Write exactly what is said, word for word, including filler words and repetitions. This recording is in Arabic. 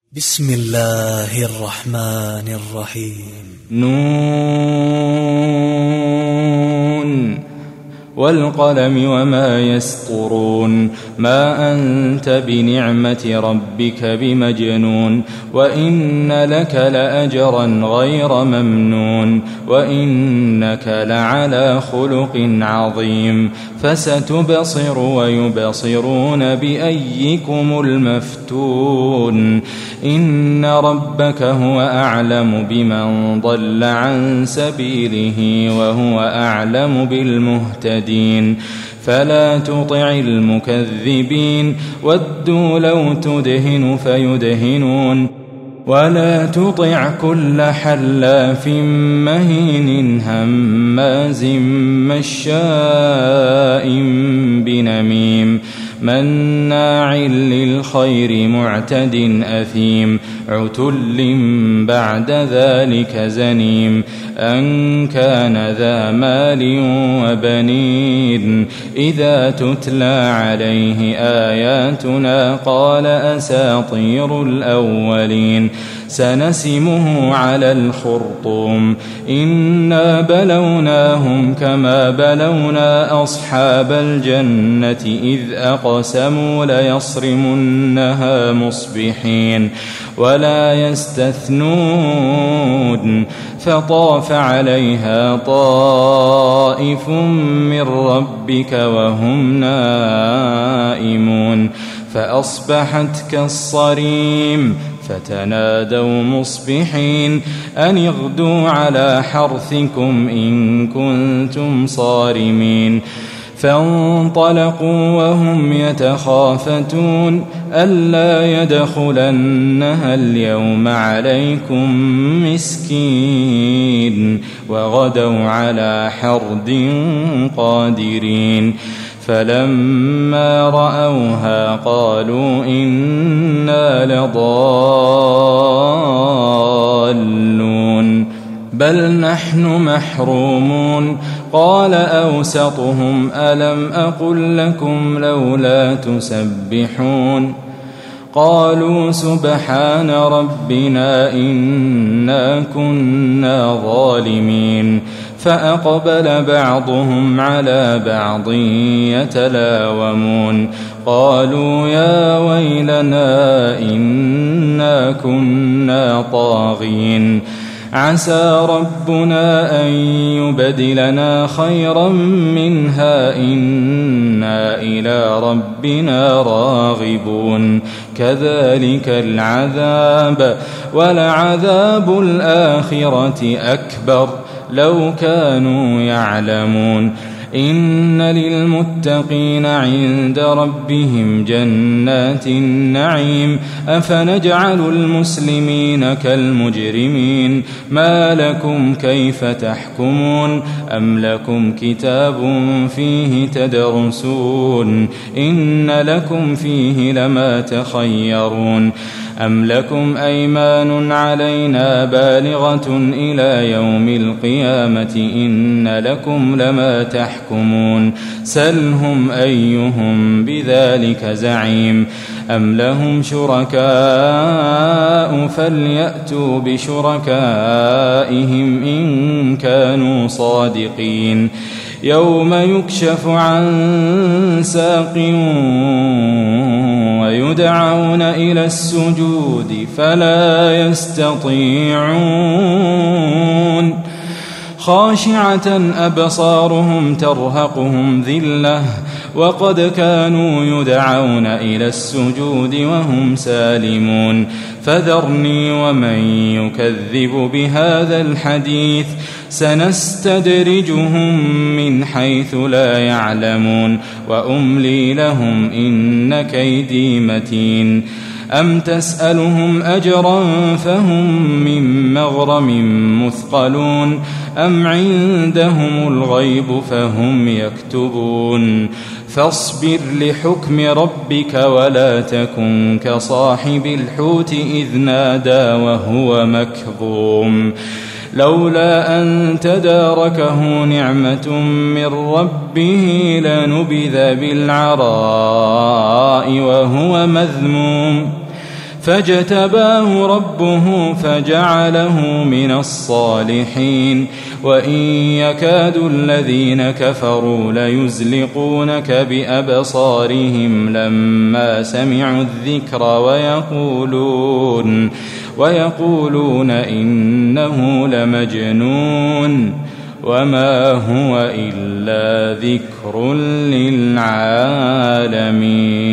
بسم الله الرحمن الرحيم. نون والقلم وما يسطرون. ما أنت بنعمة ربك بمجنون. وإن لك لأجرا غير ممنون. وإنك لعلى خلق عظيم. فستبصر ويبصرون بأيكم المفتون. إن ربك هو أعلم بمن ضل عن سبيله وهو أعلم بالمهتدين. فلا تطع المكذبين ودوا لو تدهن فيدهنون. ولا تطع كل حلاف مهين هماز مشاء بنميم مناع للخير معتد أثيم عتل بعد ذلك زنيم أن كان ذا مال وبنين. إذا تتلى عليه آياتنا قال أساطير الأولين. سنسمه على الخرطوم. إنا بلوناهم كما بلونا أصحاب الجنة إذ أقسموا ليصرمنها مصبحين ولا يستثنون. فطاف عليها طائف من ربك وهم نائمون فأصبحت كالصريم. فتنادوا مصبحين أن اغدوا على حرثكم إن كنتم صارمين. فانطلقوا وهم يتخافتون ألا يدخلنها اليوم عليكم مسكين. وغدوا على حرد قادرين. فلما رأوها قالوا إنا لضالون بل نحن محرومون. قال أوسطهم ألم أقل لكم لولا تسبحون. قالوا سبحان ربنا إنا كنا ظالمين. فأقبل بعضهم على بعض يتلاومون قالوا يا ويلنا إنا كنا طاغين. عسى ربنا أن يبدلنا خيرا منها إنا إلى ربنا راغبون. كذلك العذاب ولعذاب الآخرة أكبر لو كانوا يعلمون. إن للمتقين عند ربهم جنات النعيم. أفنجعل المسلمين كالمجرمين. ما لكم كيف تحكمون. أم لكم كتاب فيه تدرسون إن لكم فيه لما تخيرون. أم لكم أيمان علينا بالغة إلى يوم القيامة إن لكم لما تحكمون. سلهم أيهم بذلك زعيم. أم لهم شركاء فليأتوا بشركائهم إن كانوا صادقين. يوم يكشف عن ساق ويدعون إلى السجود فلا يستطيعون. خاشعة أبصارهم ترهقهم ذلة وقد كانوا يدعون إلى السجود وهم سالمون. فذرني ومن يكذب بهذا الحديث سنستدرجهم من حيث لا يعلمون وأملي لهم إن كيدي متين. أم تسألهم أجرا فهم من مغرم مثقلون. أم عندهم الغيب فهم يكتبون. فاصبر لحكم ربك ولا تكن كصاحب الحوت إذ نادى وهو مكظوم. لولا أن تداركه نعمة من ربه لنبذ بالعراء وهو مذموم فاجتباه ربه فجعله من الصالحين وإن يكاد الذين كفروا ليزلقونك بأبصارهم لما سمعوا الذكر ويقولون, ويقولون إنه لمجنون وما هو إلا ذكر للعالمين.